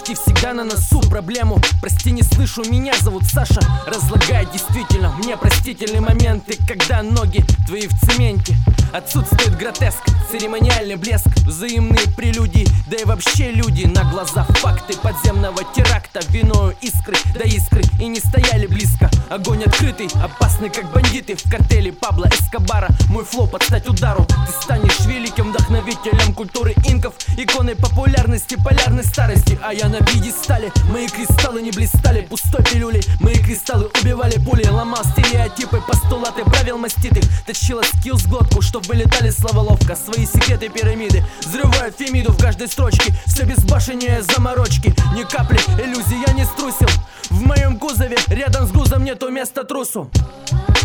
почти всегда на носу проблему. Прости, не слышу, меня зовут Саша. Разлагает действительно мне простительные моменты, когда ноги твои в цементе. Отсутствует гротеск, церемониальный блеск, взаимные прелюдии, да и вообще люди на глазах факты подземного теракта, виною искры до искры и не стояли близко. Огонь открытый, опасный как бандиты в картеле Пабло Эскобара. Мой флоу под стать удару, ты станешь великим вдохновителем культуры инков, иконой популярности, полярной старости. А я на пьедестале, мои кристаллы не блистали пустой пилюлей. Мои кристаллы убивали пули, ломал стереотипы, постулаты правил маститых, точила скилл с глотку, чтоб вылетали слова ловко. Свои секреты пирамиды, взрываю фемиду в каждой строчке. Все безбашеннее заморочки, ни капли иллюзий я не струсил. В моем кузове рядом с грузом нету места трусу.